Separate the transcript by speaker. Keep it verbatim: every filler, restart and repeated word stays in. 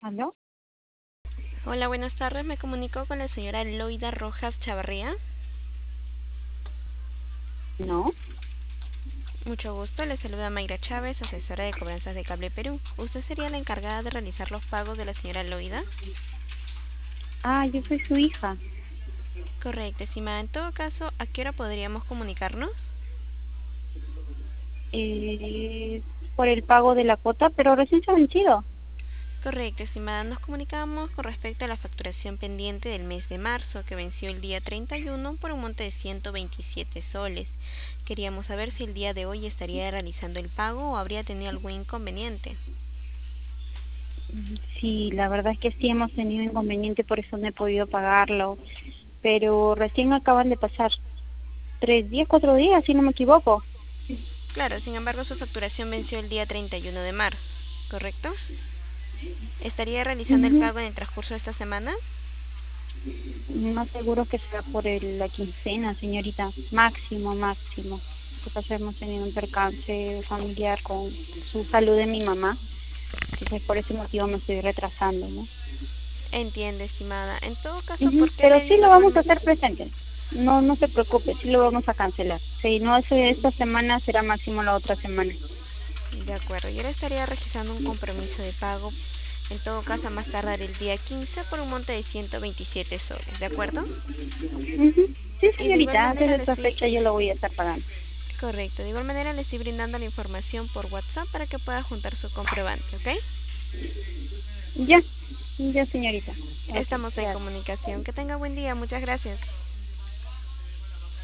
Speaker 1: ¿Aló?
Speaker 2: Hola, buenas tardes. Me comunico con la señora Loida Rojas Chavarría.
Speaker 1: No.
Speaker 2: Mucho gusto. Le saluda Mayra Chávez, asesora de cobranzas de Cable Perú. ¿Usted sería la encargada de realizar los pagos de la señora Loida?
Speaker 1: Ah, yo soy su hija.
Speaker 2: Correcto, estimada. En todo caso, ¿a qué hora podríamos comunicarnos?
Speaker 1: Eh, por el pago de la cuota, pero recién se ha vencido.
Speaker 2: Correcto, estimada. Nos comunicamos con respecto a la facturación pendiente del mes de marzo, que venció el día treinta y uno por un monte de ciento veintisiete soles. Queríamos saber si el día de hoy estaría realizando el pago o habría tenido algún inconveniente.
Speaker 1: Mm, Sí, la verdad es que sí hemos tenido inconveniente, por eso no he podido pagarlo. Pero recién acaban de pasar tres días, cuatro días, si no me equivoco.
Speaker 2: Claro, sin embargo, su facturación venció el día treinta y uno de marzo, ¿correcto? ¿Estaría realizando el
Speaker 1: Ujú.
Speaker 2: pago en el transcurso de esta semana?
Speaker 1: Más seguro que sea por el- la quincena, señorita. Máximo, máximo. Lo que pasa es que hemos tenido un percance familiar con su salud de mi mamá. Entonces, por ese motivo me estoy retrasando, ¿no?
Speaker 2: Entiende, estimada. En todo caso,
Speaker 1: Ujú,
Speaker 2: ¿por qué
Speaker 1: pero
Speaker 2: medio
Speaker 1: sí lo vamos a
Speaker 2: normalmente?
Speaker 1: hacer presente. No, no se preocupe, sí lo vamos a cancelar. Si no es esta semana, será máximo la otra semana.
Speaker 2: De acuerdo, yo le estaría registrando un compromiso de pago, en todo caso, a más tardar el día quince por un monte de ciento veintisiete soles, ¿de acuerdo?
Speaker 1: Ujú. Sí,
Speaker 2: Y de igual
Speaker 1: señorita, antes
Speaker 2: manera
Speaker 1: de
Speaker 2: le
Speaker 1: esa
Speaker 2: estoy...
Speaker 1: fecha yo lo voy a estar pagando.
Speaker 2: Correcto, de igual manera le estoy brindando la información por WhatsApp para que pueda juntar su comprobante, ¿ok?
Speaker 1: Ya, ya, señorita. Ok,
Speaker 2: Estamos en
Speaker 1: gracias.
Speaker 2: comunicación. Que tenga buen día. Muchas gracias.